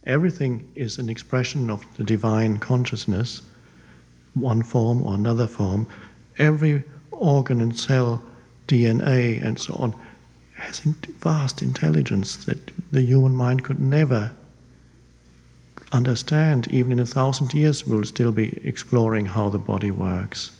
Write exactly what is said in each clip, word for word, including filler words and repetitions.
Everything is an expression of the divine consciousness, one form or another form. Every organ and cell, D N A and so on, has vast intelligence that the human mind could never understand. Even in a thousand years we'll still be exploring how the body works.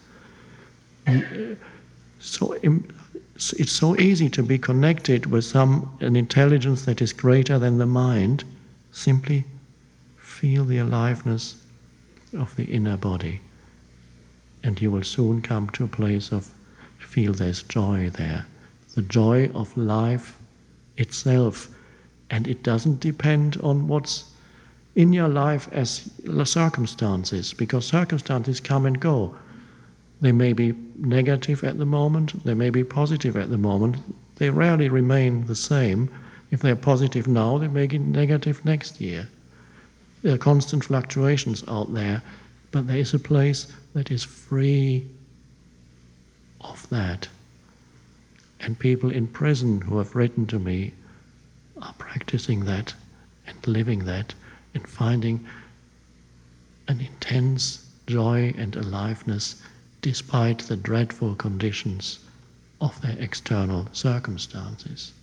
So it's so easy to be connected with some an intelligence that is greater than the mind. Simply feel the aliveness of the inner body, and you will soon come to a place of feel there's joy there, the joy of life itself, and it doesn't depend on what's in your life as circumstances, because circumstances come and go. They may be negative at the moment, they may be positive at the moment. They rarely remain the same. If they're positive now, they may be negative next year. There are constant fluctuations out there, but there is a place that is free of that. And people in prison who have written to me are practicing that and living that and finding an intense joy and aliveness despite the dreadful conditions of their external circumstances.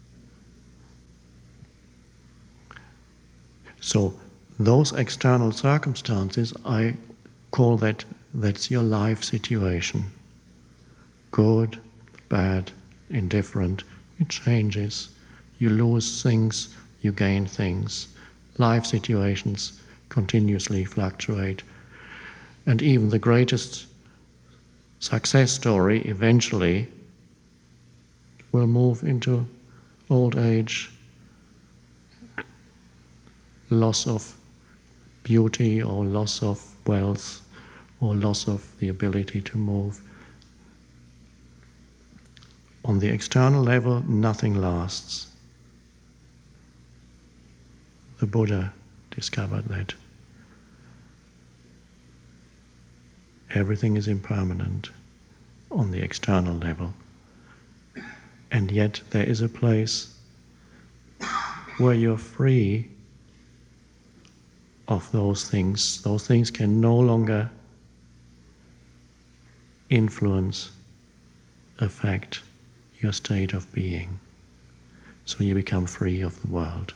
So those external circumstances, I call that, that's your life situation. Good, bad, indifferent, it changes. You lose things, you gain things. Life situations continuously fluctuate. And even the greatest success story eventually will move into old age, loss of beauty or loss of wealth or loss of the ability to move. On the external level, nothing lasts. The Buddha discovered that. Everything is impermanent on the external level. And yet there is a place where you're free of those things. Those things can no longer influence, affect your state of being. So you become free of the world.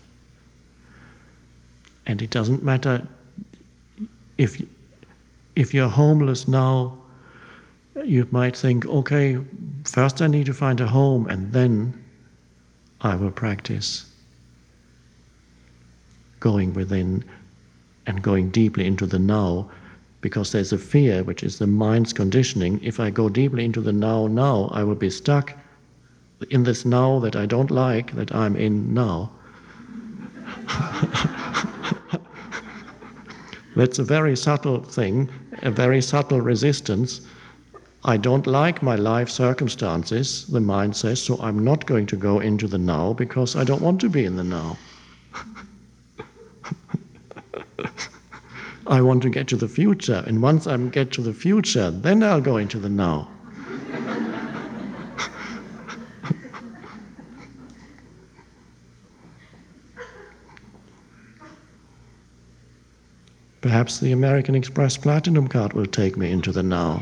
And it doesn't matter if if you're homeless now, you might think, okay, first I need to find a home and then I will practice going within and going deeply into the now, because there's a fear, which is the mind's conditioning. If I go deeply into the now, now, I will be stuck in this now that I don't like, that I'm in now. That's a very subtle thing, a very subtle resistance. I don't like my life circumstances, the mind says, so I'm not going to go into the now because I don't want to be in the now. I want to get to the future, and once I get to the future, then I'll go into the now. Perhaps the American Express Platinum card will take me into the now.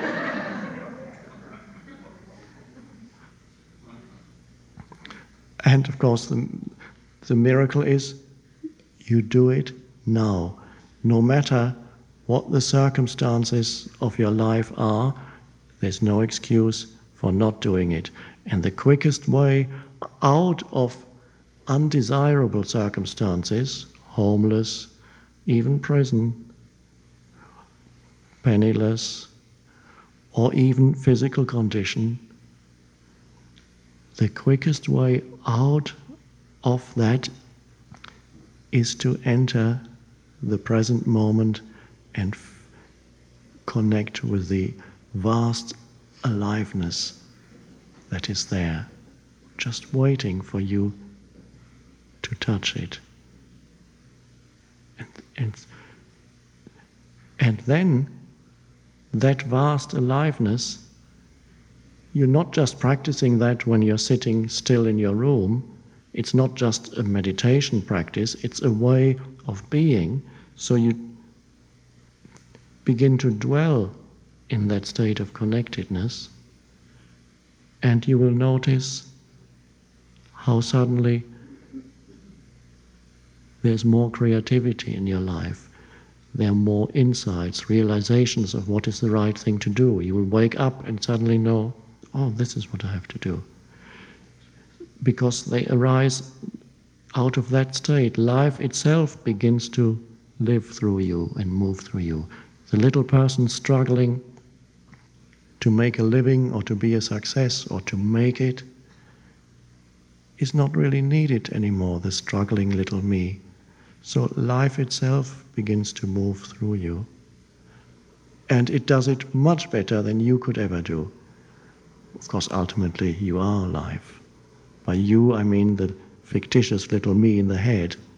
And of course, the, the miracle is you do it now. No matter what the circumstances of your life are, there's no excuse for not doing it. And the quickest way out of undesirable circumstances, homeless, even prison, penniless, or even physical condition, the quickest way out of that is to enter the present moment and f- connect with the vast aliveness that is there, just waiting for you to touch it. And, and, and then that vast aliveness, you're not just practicing that when you're sitting still in your room, It's not just a meditation practice, it's a way of being. So you begin to dwell in that state of connectedness, and you will notice how suddenly there's more creativity in your life. There are more insights, realizations of what is the right thing to do. You will wake up and suddenly know, oh, this is what I have to do. Because they arise out of that state. Life itself begins to live through you and move through you. The little person struggling to make a living or to be a success or to make it is not really needed anymore, the struggling little me. So life itself begins to move through you. And it does it much better than you could ever do. Of course, ultimately, you are life. By you, I mean the fictitious little me in the head